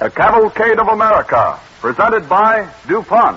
A Cavalcade of America, presented by DuPont.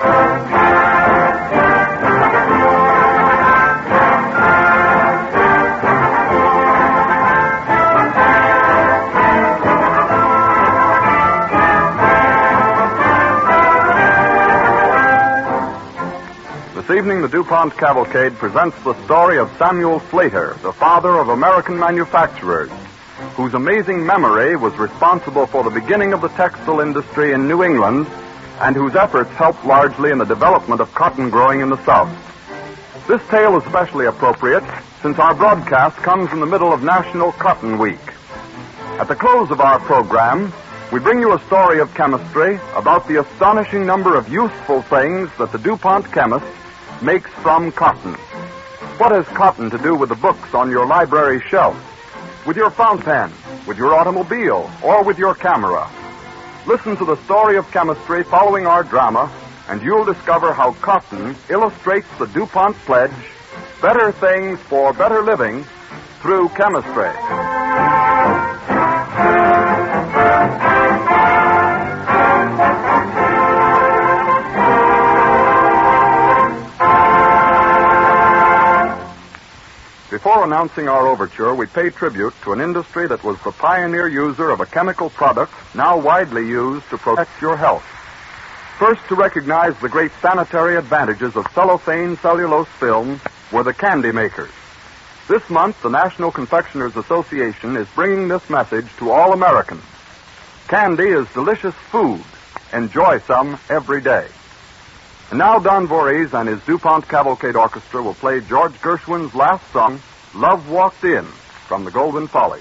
This evening, the DuPont Cavalcade presents the story of Samuel Slater, the father of American manufacturers, whose amazing memory was responsible for the beginning of the textile industry in New England and whose efforts helped largely in the development of cotton growing in the South. This tale is especially appropriate since our broadcast comes in the middle of National Cotton Week. At the close of our program, we bring you a story of chemistry about the astonishing number of useful things that the DuPont chemist makes from cotton. What has cotton to do with the books on your library shelf, with your fountain pen, with your automobile, or with your camera? Listen to the story of chemistry following our drama, and you'll discover how cotton illustrates the DuPont pledge, better things for better living, through chemistry. Before announcing our overture, we pay tribute to an industry that was the pioneer user of a chemical product now widely used to protect your health. First to recognize the great sanitary advantages of cellophane cellulose film were the candy makers. This month, the National Confectioners Association is bringing this message to all Americans. Candy is delicious food. Enjoy some every day. And now Don Voorhees and his DuPont Cavalcade Orchestra will play George Gershwin's last song, Love Walked In, from the Golden Follies.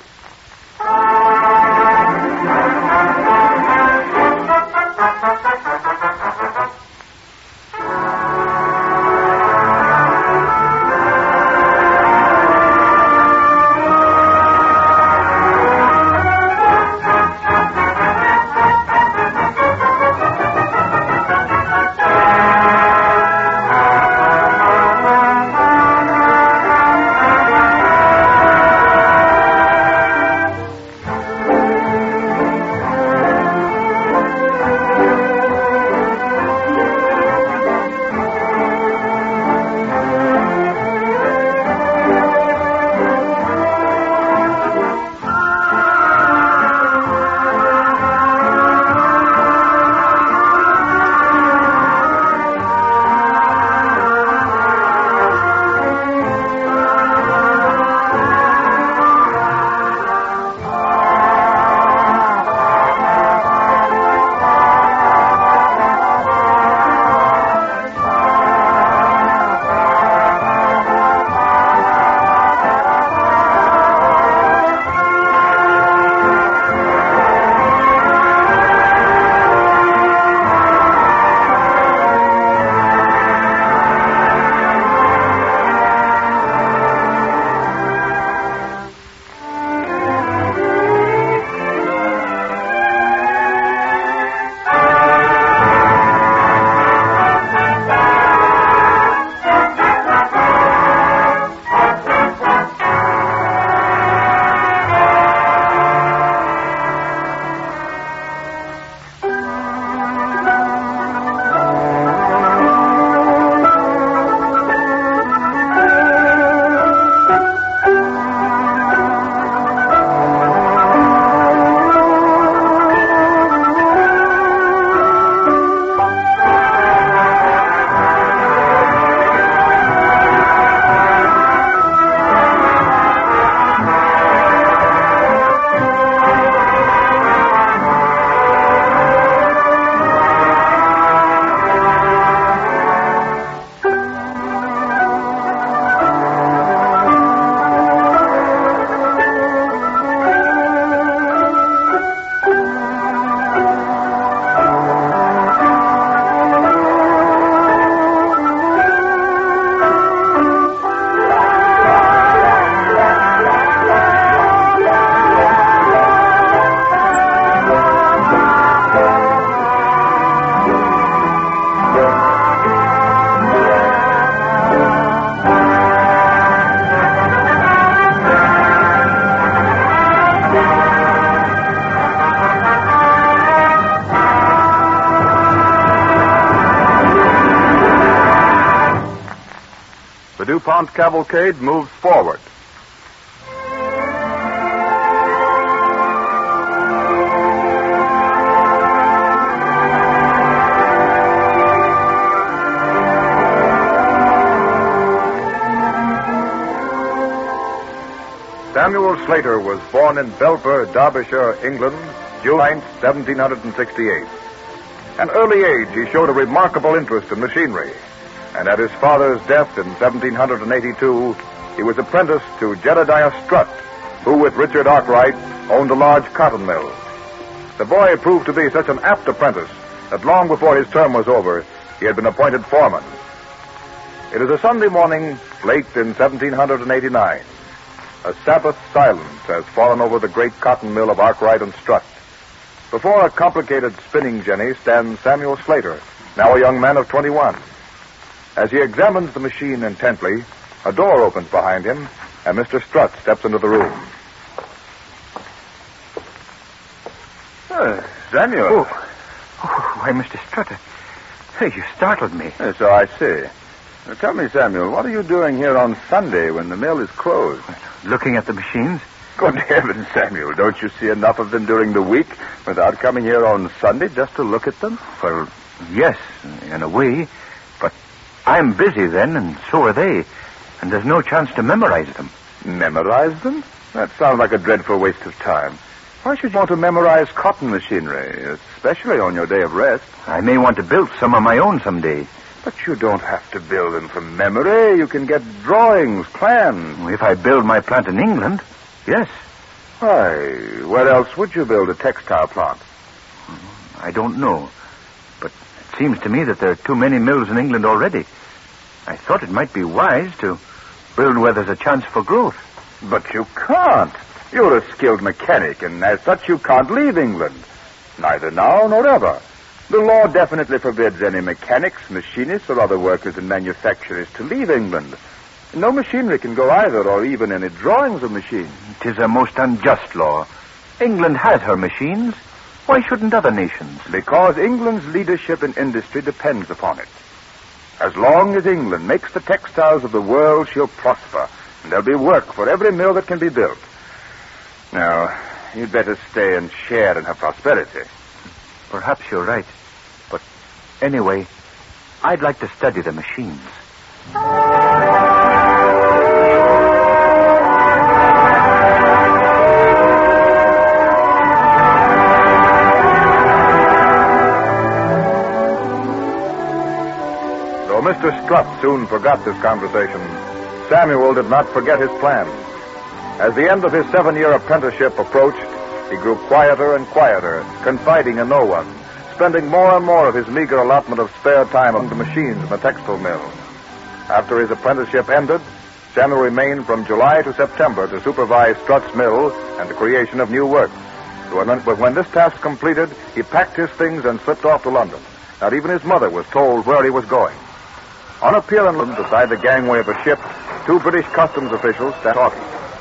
The DuPont cavalcade moves forward. Samuel Slater was born in Belper, Derbyshire, England, June 9, 1768. At an early age, he showed a remarkable interest in machinery, and at his father's death in 1782, he was apprenticed to Jedediah Strutt, who, with Richard Arkwright, owned a large cotton mill. The boy proved to be such an apt apprentice that long before his term was over, he had been appointed foreman. It is a Sunday morning, late in 1789. A Sabbath silence has fallen over the great cotton mill of Arkwright and Strutt. Before a complicated spinning jenny stands Samuel Slater, now a young man of 21. As he examines the machine intently, a door opens behind him, and Mr. Strutt steps into the room. Samuel. Why, Mr. Strutt, you startled me. So I see. Now, tell me, Samuel, what are you doing here on Sunday when the mill is closed? Looking at the machines. Good heavens, Samuel, don't you see enough of them during the week without coming here on Sunday just to look at them? Well, yes, in a way. But I'm busy then, and so are they. And there's no chance to memorize them. Memorize them? That sounds like a dreadful waste of time. Why should you want to memorize cotton machinery, especially on your day of rest? I may want to build some of my own someday. But you don't have to build them from memory. You can get drawings, plans. If I build my plant in England, yes. Why, where else would you build a textile plant? I don't know. But it seems to me that there are too many mills in England already. I thought it might be wise to build where there's a chance for growth. But you can't. You're a skilled mechanic, and as such you can't leave England. Neither now nor ever. The law definitely forbids any mechanics, machinists, or other workers in manufactories to leave England. No machinery can go either, or even any drawings of machines. It is a most unjust law. England has her machines. Why shouldn't other nations? Because England's leadership in industry depends upon it. As long as England makes the textiles of the world, she'll prosper, and there'll be work for every mill that can be built. Now, you'd better stay and share in her prosperity. Perhaps you're right. But anyway, I'd like to study the machines. Though Mr. Strutt soon forgot this conversation, Samuel did not forget his plan. As the end of his 7-year apprenticeship approached, he grew quieter and quieter, confiding in no one, spending more and more of his meager allotment of spare time on the machines in the textile mill. After his apprenticeship ended, Samuel remained from July to September to supervise Strutt's mill and the creation of new works. But when this task completed, he packed his things and slipped off to London. Not even his mother was told where he was going. On a pier in London, beside the gangway of a ship, 2 British customs officials sat talking.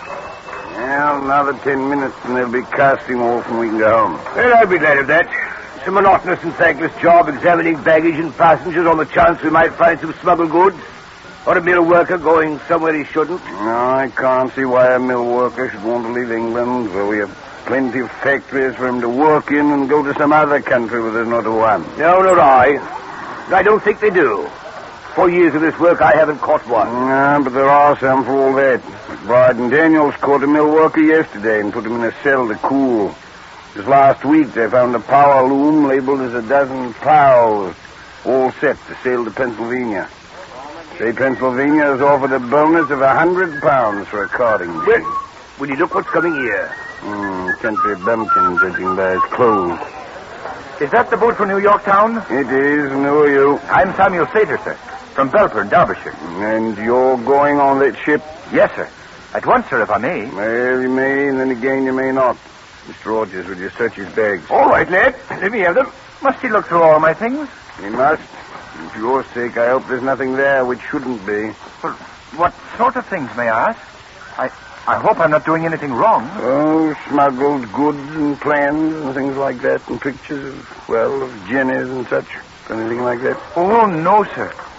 Well, another 10 minutes and they'll be casting off and we can go home. Well, I'll be glad of that. It's a monotonous and thankless job examining baggage and passengers on the chance we might find some smuggled goods. Or a mill worker going somewhere he shouldn't. No, I can't see why a mill worker should want to leave England, where we have plenty of factories for him to work in, and go to some other country where there's not a one. No, nor I. I don't think they do. 4 years of this work, I haven't caught one. But there are some for all that. McBride and Daniels caught a mill worker yesterday and put him in a cell to cool. Just last week, they found a power loom labeled as 12 plows, all set to sail to Pennsylvania. Say Pennsylvania has offered a bonus of £100 for a carding machine. Well, will you look what's coming here? Country bumpkin, judging by its clothes. Is that the boat for New York town? It is, and who are you? I'm Samuel Slater, sir, from Belper, Derbyshire. And you're going on that ship? Yes, sir. At once, sir, if I may. Well, you may, and then again you may not. Mr. Rogers, will you search his bags? All right, lad. Let me have them. Must he look through all my things? He must. And for your sake, I hope there's nothing there which shouldn't be. Well, what sort of things, may I ask? I hope I'm not doing anything wrong. Oh, smuggled goods and plans and things like that, and pictures of jennies and such. Anything like that? Oh, no, sir.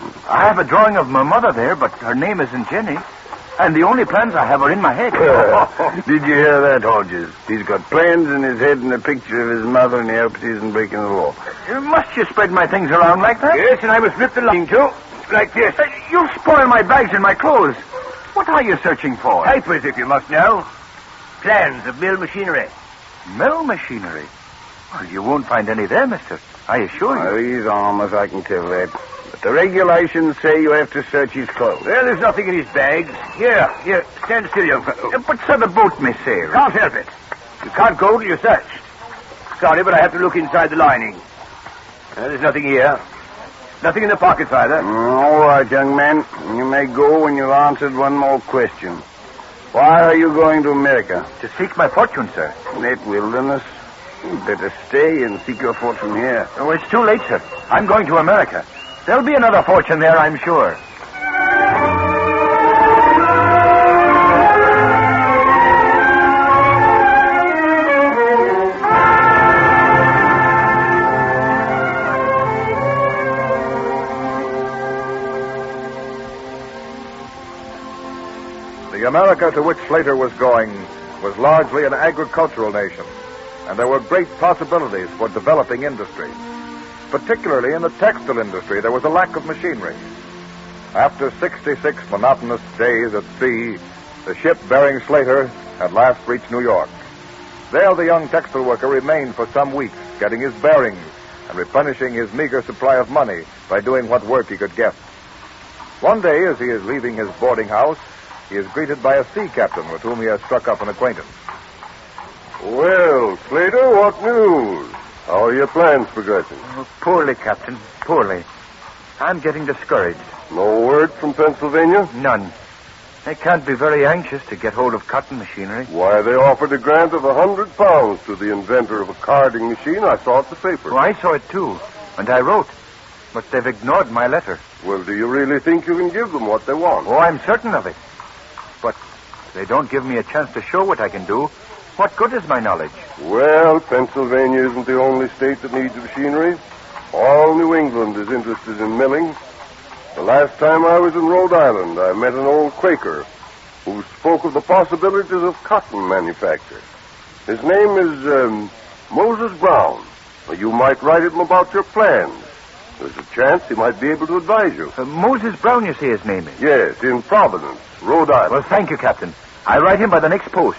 I have a drawing of my mother there, but her name isn't Jenny. And the only plans I have are in my head. Did you hear that, Hodges? He's got plans in his head and a picture of his mother, and he hopes he isn't breaking the law. Must you spread my things around like that? Yes, and I must rip the line, too. Like this. You'll spoil my bags and my clothes. What are you searching for? Papers, if you must know. Plans of mill machinery. Mill machinery? Well, you won't find any there, mister. I assure you. Oh, he's harmless, I can tell that. But the regulations say you have to search his clothes. Well, there's nothing in his bags. Here, stand still, young fellow. But so the boat may sail. Can't help it. You can't go till you're searched. Sorry, but I have to look inside the lining. There's nothing here. Nothing in the pockets either. All right, young man. You may go when you've answered one more question. Why are you going to America? To seek my fortune, sir. That wilderness. You better stay and seek your fortune here. Oh, it's too late, sir. I'm going to America. There'll be another fortune there, I'm sure. The America to which Slater was going was largely an agricultural nation, and there were great possibilities for developing industry. Particularly in the textile industry, there was a lack of machinery. After 66 monotonous days at sea, the ship bearing Slater had last reached New York. There, the young textile worker remained for some weeks, getting his bearings and replenishing his meager supply of money by doing what work he could get. One day, as he is leaving his boarding house, he is greeted by a sea captain with whom he has struck up an acquaintance. Well, Slater, what news? How are your plans progressing? Oh, poorly, Captain. Poorly. I'm getting discouraged. No word from Pennsylvania? None. They can't be very anxious to get hold of cotton machinery. Why, they offered a grant of £100 to the inventor of a carding machine. I saw it in the paper. Oh, I saw it, too. And I wrote. But they've ignored my letter. Well, do you really think you can give them what they want? Oh, I'm certain of it. But if they don't give me a chance to show what I can do, what good is my knowledge? Well, Pennsylvania isn't the only state that needs machinery. All New England is interested in milling. The last time I was in Rhode Island, I met an old Quaker who spoke of the possibilities of cotton manufacture. His name is Moses Brown. You might write him about your plans. There's a chance he might be able to advise you. Moses Brown, you say his name is? Yes, in Providence, Rhode Island. Well, thank you, Captain. I'll write him by the next post.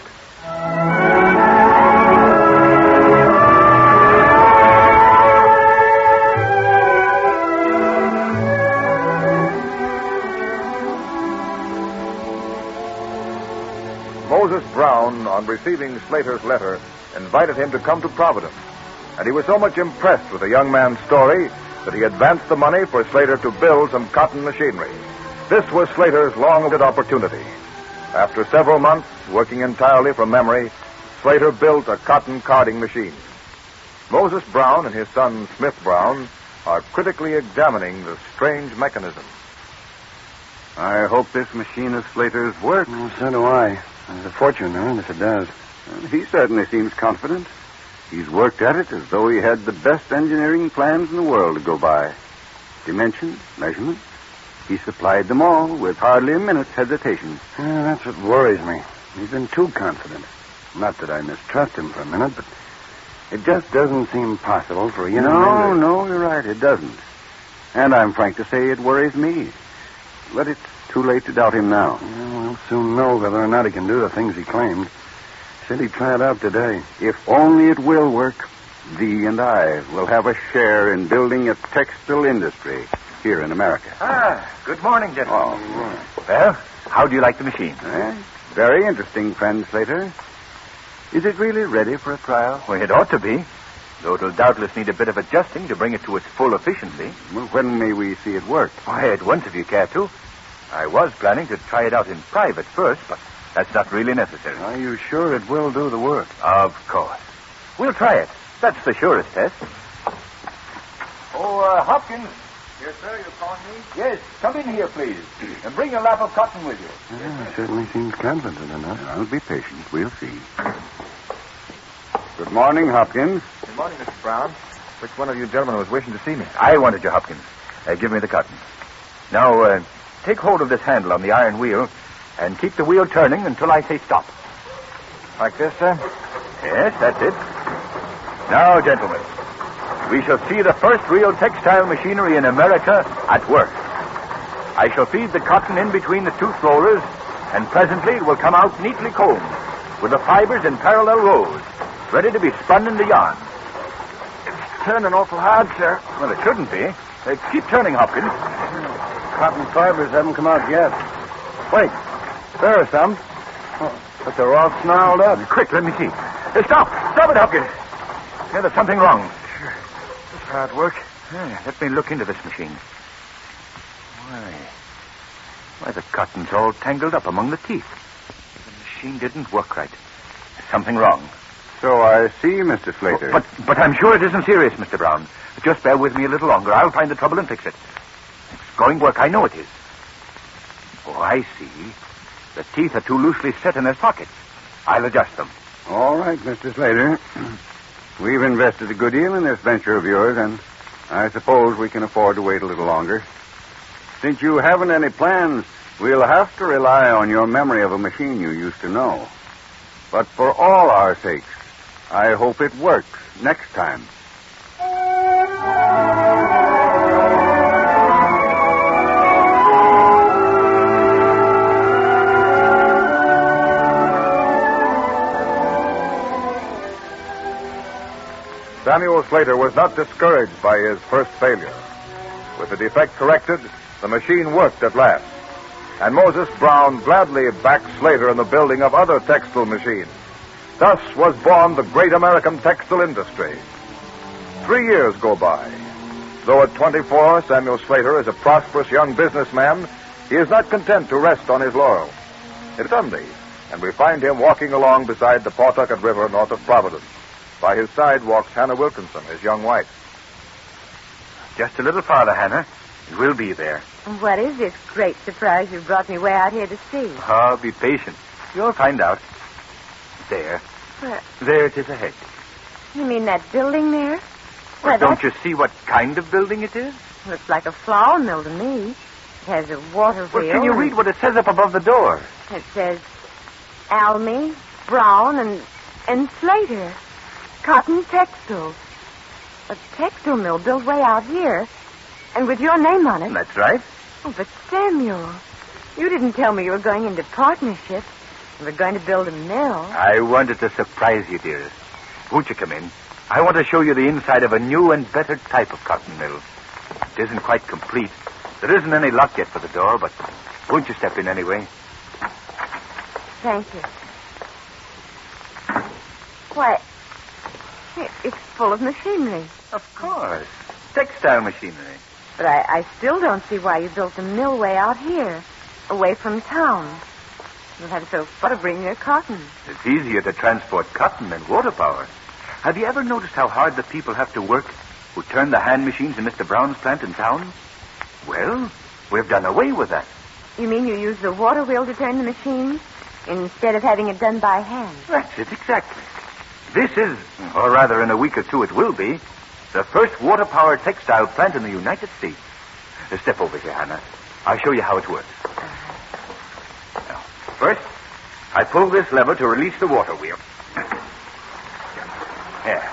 Moses Brown, on receiving Slater's letter, invited him to come to Providence. And he was so much impressed with the young man's story that he advanced the money for Slater to build some cotton machinery. This was Slater's long-awaited opportunity. After several months, working entirely from memory, Slater built a cotton carding machine. Moses Brown and his son Smith Brown are critically examining the strange mechanism. I hope this machine of Slater's works. Well, so do I. There's a fortune in it if it does. He certainly seems confident. He's worked at it as though he had the best engineering plans in the world to go by. Dimensions, measurements. He supplied them all with hardly a minute's hesitation. That's what worries me. He's been too confident. Not that I mistrust him for a minute, but it just doesn't seem possible for a young man. No, you're right. It doesn't. And I'm frank to say it worries me. But it's too late to doubt him now. Well, we'll soon know whether or not he can do the things he claimed. Said he'd try it out today. If only it will work, thee and I will have a share in building a textile industry here in America. Good morning, gentlemen. Oh, Well, how do you like the machine? very interesting, friend Slater. Is it really ready for a trial? Well, it ought to be, though it'll doubtless need a bit of adjusting to bring it to its full efficiency. Well, when may we see it work? Why, at once if you care to. I was planning to try it out in private first, but that's not really necessary. Are you sure it will do the work? Of course. We'll try it. That's the surest test. Oh, Hopkins. Yes, sir, you're calling me? Yes, come in here, please. And bring a lap of cotton with you. He certainly seems confident enough. I'll be patient. We'll see. Good morning, Hopkins. Good morning, Mr. Brown. Which one of you gentlemen was wishing to see me? I wanted you, Hopkins. Give me the cotton. Now, take hold of this handle on the iron wheel and keep the wheel turning until I say stop. Like this, sir? Yes, that's it. Now, gentlemen, we shall see the first real textile machinery in America at work. I shall feed the cotton in between the tooth rollers, and presently it will come out neatly combed, with the fibers in parallel rows, ready to be spun into yarn. It's turning awful hard, sir. Well, it shouldn't be. Keep turning, Hopkins. Cotton fibers haven't come out yet. Wait. There are some. Oh, but they're all snarled up. Quick, let me see. Stop! Stop it, Hopkins! Yeah, there's something wrong. Sure. It's hard work. Let me look into this machine. Why, the cotton's all tangled up among the teeth. The machine didn't work right. There's something wrong. So I see, Mr. Slater. But I'm sure it isn't serious, Mr. Brown. Just bear with me a little longer. I'll find the trouble and fix it. It's going to work. I know it is. Oh, I see. The teeth are too loosely set in their sockets. I'll adjust them. All right, Mr. Slater. We've invested a good deal in this venture of yours, and I suppose we can afford to wait a little longer. Since you haven't any plans, we'll have to rely on your memory of a machine you used to know. But for all our sakes, I hope it works next time. Samuel Slater was not discouraged by his first failure. With the defect corrected, the machine worked at last. And Moses Brown gladly backed Slater in the building of other textile machines. Thus was born the great American textile industry. 3 years go by. Though at 24, Samuel Slater is a prosperous young businessman, he is not content to rest on his laurels. It's Sunday, and we find him walking along beside the Pawtucket River north of Providence. By his side walks Hannah Wilkinson, his young wife. Just a little farther, Hannah. And we'll be there. What is this great surprise you brought me way out here to see? Oh, be patient. You'll find out. There. Where? There it is ahead. You mean that building there? Well, don't you see what kind of building it is? Looks like a flour mill to me. It has a water wheel. Well, can you read what it says up above the door? It says Almy, Brown, and Slater. Cotton Textiles. A textile mill built way out here. And with your name on it. That's right. Oh, but Samuel, you didn't tell me you were going into partnership. You were going to build a mill. I wanted to surprise you, dearest. Won't you come in? I want to show you the inside of a new and better type of cotton mill. It isn't quite complete. There isn't any lock yet for the door, but won't you step in anyway? Thank you. Why, it's full of machinery. Of course. Textile machinery. But I still don't see why you built a mill way out here, away from town. You'll have so far to bring your cotton. It's easier to transport cotton than water power. Have you ever noticed how hard the people have to work who turn the hand machines in Mr. Brown's plant in town? Well, we've done away with that. You mean you use the water wheel to turn the machines instead of having it done by hand? That's it, exactly. This is, or rather in a week or two it will be, the first water-powered textile plant in the United States. Step over here, Hannah. I'll show you how it works. Now, first, I pull this lever to release the water wheel. There.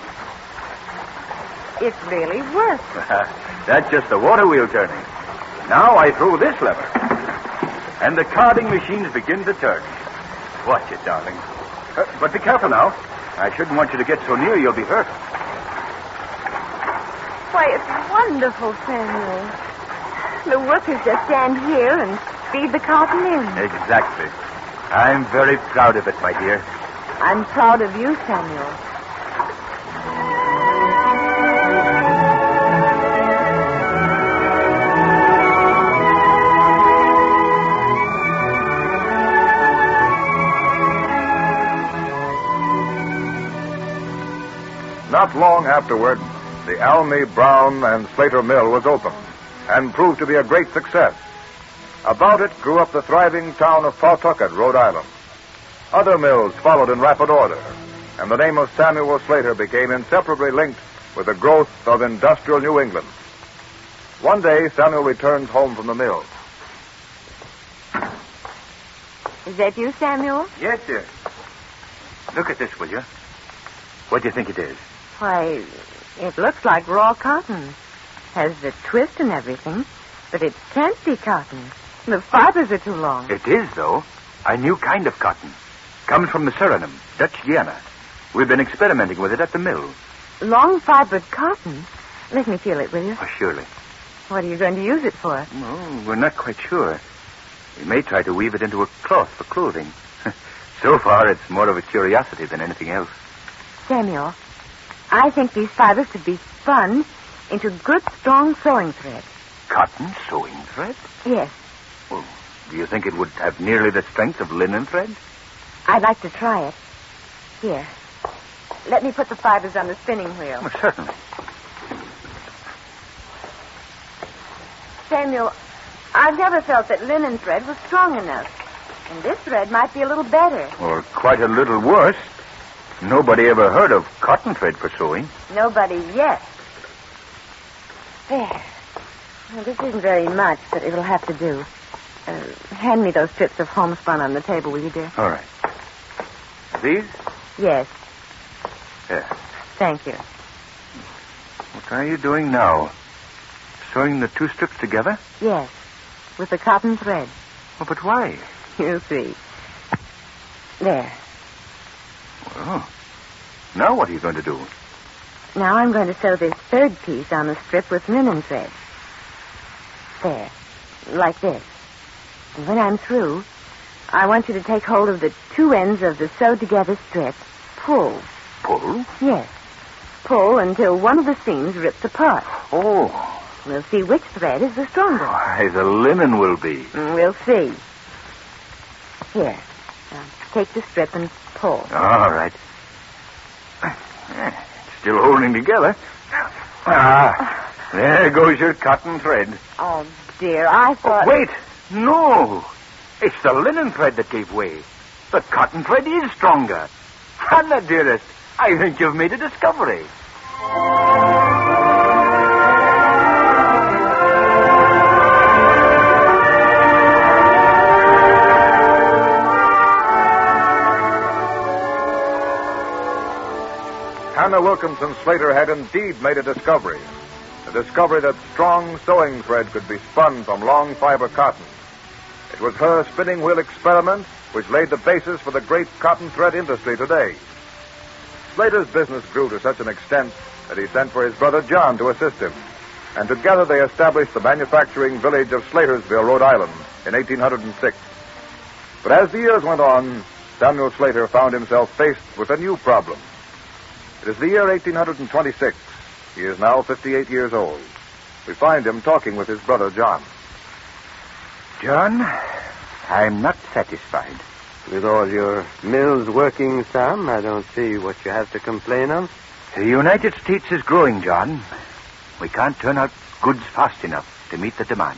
It really works. That's just the water wheel turning. Now I throw this lever, and the carding machines begin to turn. Watch it, darling. But be careful now. I shouldn't want you to get so near you'll be hurt. Why, it's wonderful, Samuel. The workers just stand here and feed the cotton in. Exactly. I'm very proud of it, my dear. I'm proud of you, Samuel. Not long afterward, the Almy, Brown, and Slater mill was opened and proved to be a great success. About it grew up the thriving town of Pawtucket, Rhode Island. Other mills followed in rapid order, and the name of Samuel Slater became inseparably linked with the growth of industrial New England. One day, Samuel returns home from the mill. Is that you, Samuel? Yes, dear. Look at this, will you? What do you think it is? Why, it looks like raw cotton. Has the twist and everything, but it can't be cotton. The fibers are too long. It is, though. A new kind of cotton. Comes from the Suriname, Dutch Guiana. We've been experimenting with it at the mill. Long-fibered cotton? Let me feel it, will you? Oh, surely. What are you going to use it for? Oh, we're not quite sure. We may try to weave it into a cloth for clothing. So far, it's more of a curiosity than anything else. Samuel, I think these fibers could be spun into good, strong sewing thread. Cotton sewing thread? Yes. Well, do you think it would have nearly the strength of linen thread? I'd like to try it. Here. Let me put the fibers on the spinning wheel. Oh, certainly. Samuel, I've never felt that linen thread was strong enough. And this thread might be a little better. Or quite a little worse. Nobody ever heard of cotton thread for sewing. Nobody yet. There. Well, this isn't very much, but it'll have to do. Hand me those strips of homespun on the table, will you, dear? All right. These? Yes. Yes. Thank you. What are you doing now? Sewing the two strips together? Yes. With the cotton thread. Oh, but why? You'll see. There. Well, now what are you going to do? Now I'm going to sew this third piece on the strip with linen thread. There. Like this. And when I'm through, I want you to take hold of the two ends of the sewed-together strip. Pull. Pull? Yes. Pull until one of the seams rips apart. Oh. We'll see which thread is the stronger. Why, the linen will be. We'll see. Here. Now, take the strip and pull. All right. Still holding together. Ah, there goes your cotton thread. Oh, dear, I thought... Oh, wait. No. It's the linen thread that gave way. The cotton thread is stronger. Hannah, dearest, I think you've made a discovery. Hannah Wilkinson Slater had indeed made a discovery. A discovery that strong sewing thread could be spun from long fiber cotton. It was her spinning wheel experiment which laid the basis for the great cotton thread industry today. Slater's business grew to such an extent that he sent for his brother John to assist him. And together they established the manufacturing village of Slatersville, Rhode Island, in 1806. But as the years went on, Samuel Slater found himself faced with a new problem. It is the year 1826. He is now 58 years old. We find him talking with his brother, John. John, I'm not satisfied. With all your mills working, Sam, I don't see what you have to complain of. The United States is growing, John. We can't turn out goods fast enough to meet the demand.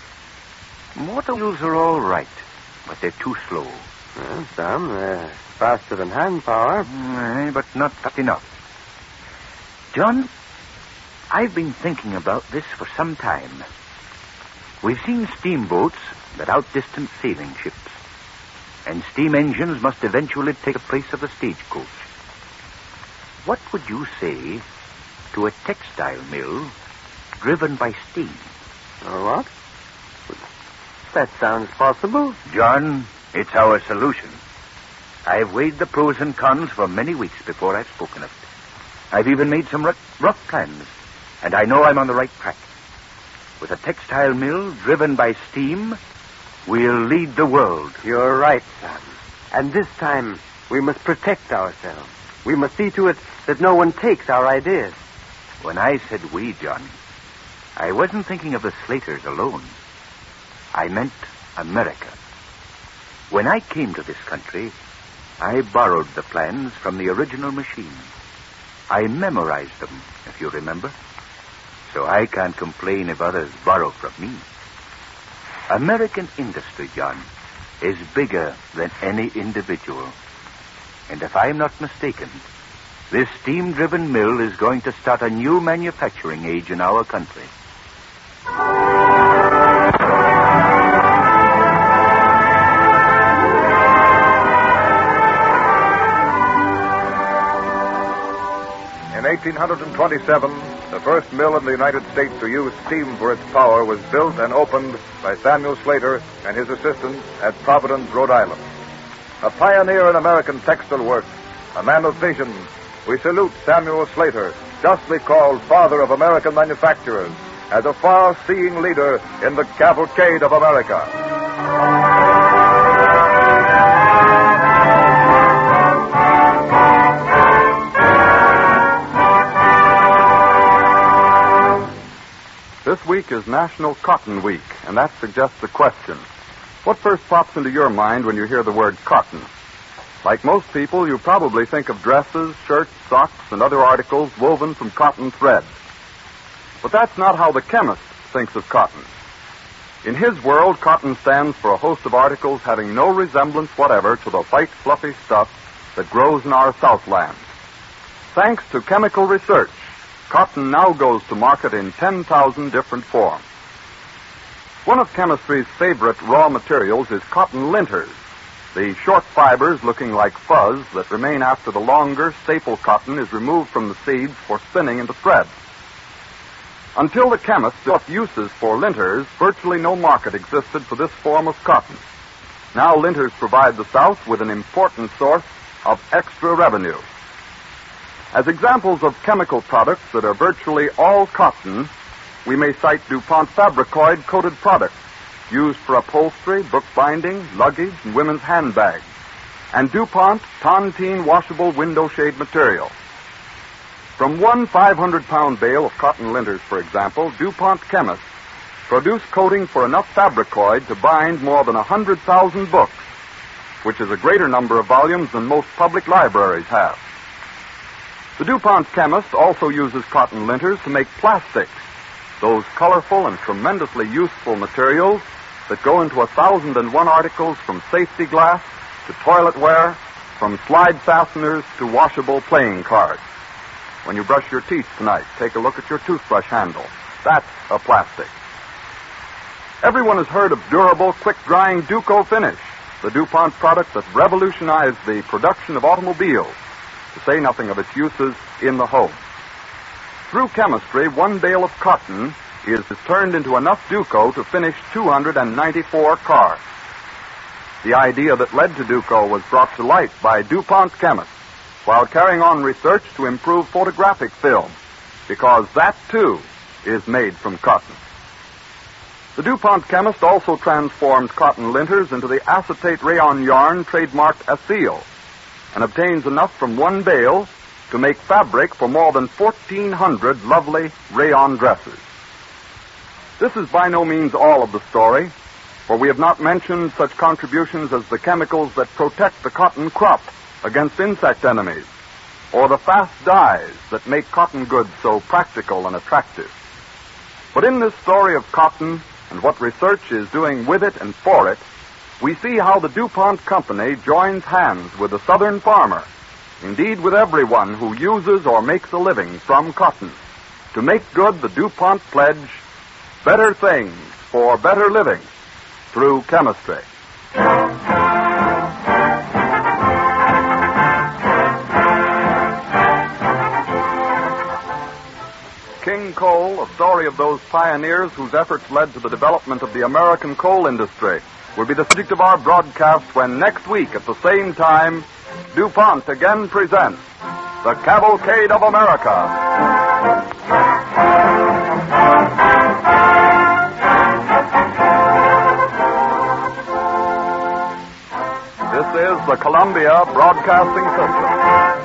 Motor wheels are all right, but they're too slow. Well, Sam, they're faster than hand power. But not fast enough. John, I've been thinking about this for some time. We've seen steamboats that outdistance sailing ships. And steam engines must eventually take the place of the stagecoach. What would you say to a textile mill driven by steam? What? That sounds possible. John, it's our solution. I've weighed the pros and cons for many weeks before I've spoken of it. I've even made some rough plans, and I know I'm on the right track. With a textile mill driven by steam, we'll lead the world. You're right, Sam. And this time, we must protect ourselves. We must see to it that no one takes our ideas. When I said we, John, I wasn't thinking of the Slaters alone. I meant America. When I came to this country, I borrowed the plans from the original machine. I memorized them, if you remember. So I can't complain if others borrow from me. American industry, John, is bigger than any individual. And if I'm not mistaken, this steam-driven mill is going to start a new manufacturing age in our country. 1827, the first mill in the United States to use steam for its power was built and opened by Samuel Slater and his assistants at Providence, Rhode Island. A pioneer in American textile work, a man of vision, we salute Samuel Slater, justly called Father of American Manufacturers, as a far-seeing leader in the cavalcade of America. This week is National Cotton Week, and that suggests a question. What first pops into your mind when you hear the word cotton? Like most people, you probably think of dresses, shirts, socks, and other articles woven from cotton thread. But that's not how the chemist thinks of cotton. In his world, cotton stands for a host of articles having no resemblance whatever to the white, fluffy stuff that grows in our Southland. Thanks to chemical research, cotton now goes to market in 10,000 different forms. One of chemistry's favorite raw materials is cotton linters, the short fibers looking like fuzz that remain after the longer, staple cotton is removed from the seeds for spinning into thread. Until the chemists sought uses for linters, virtually no market existed for this form of cotton. Now linters provide the South with an important source of extra revenue. As examples of chemical products that are virtually all cotton, we may cite DuPont Fabricoid coated products used for upholstery, bookbinding, luggage, and women's handbags, and DuPont Tontine washable window shade material. From one 500-pound bale of cotton linters, for example, DuPont chemists produce coating for enough Fabricoid to bind more than 100,000 books, which is a greater number of volumes than most public libraries have. The DuPont chemist also uses cotton linters to make plastics, those colorful and tremendously useful materials that go into 1,001 articles from safety glass to toiletware, from slide fasteners to washable playing cards. When you brush your teeth tonight, take a look at your toothbrush handle. That's a plastic. Everyone has heard of durable, quick-drying Duco Finish, the DuPont product that revolutionized the production of automobiles, to say nothing of its uses in the home. Through chemistry, one bale of cotton is turned into enough Duco to finish 294 cars. The idea that led to Duco was brought to light by DuPont chemists while carrying on research to improve photographic film, because that, too, is made from cotton. The DuPont chemist also transformed cotton linters into the acetate rayon yarn trademarked Aceal, and obtains enough from one bale to make fabric for more than 1,400 lovely rayon dresses. This is by no means all of the story, for we have not mentioned such contributions as the chemicals that protect the cotton crop against insect enemies, or the fast dyes that make cotton goods so practical and attractive. But in this story of cotton and what research is doing with it and for it, we see how the DuPont Company joins hands with the Southern farmer, indeed with everyone who uses or makes a living from cotton, to make good the DuPont pledge, better things for better living, through chemistry. King Coal, a story of those pioneers whose efforts led to the development of the American coal industry, will be the subject of our broadcast when next week at the same time, DuPont again presents The Cavalcade of America. This is the Columbia Broadcasting System.